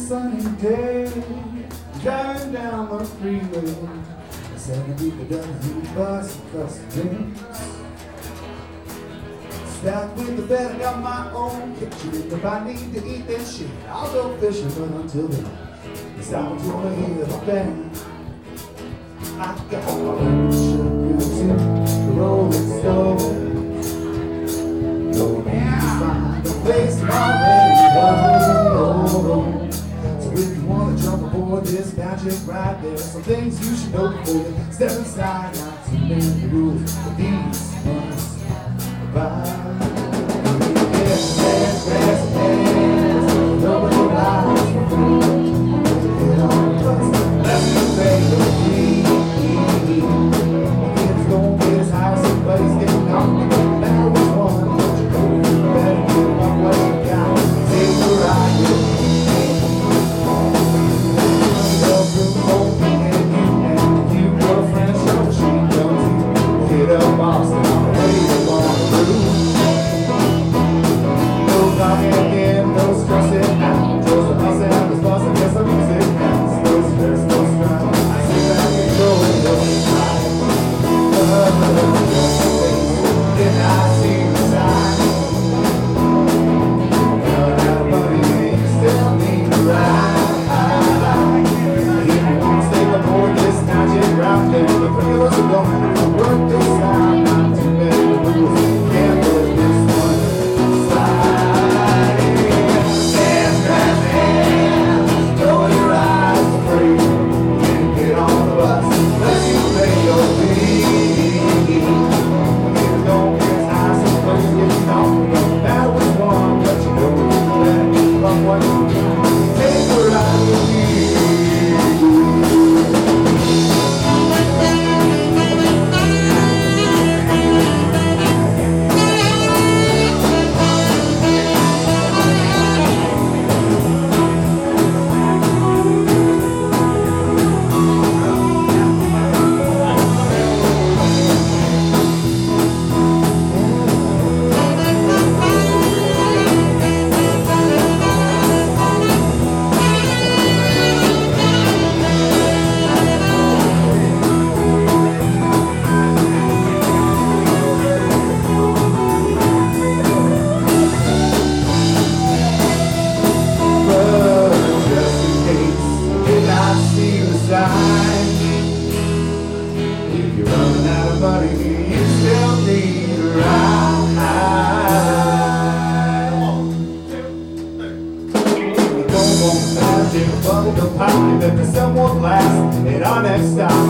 sunny day, driving down the freeway, 70 for the bus and custom drinks. Stacked with the bed, I got my own kitchen. If I need to eat this shit, I'll go fishing. But until then, it's out to the hill of band. I got my own sugar too, the Rolling Stones. Go find a place to already know. So if you wanna jump aboard this magic ride, there's some things you should know before you step inside. Not too many rules, but these must abide. If you're running out of money, you still need a ride. 1, 2, 3. You don't want magic bubble to pop, you bet the sun won't last. At our next stop,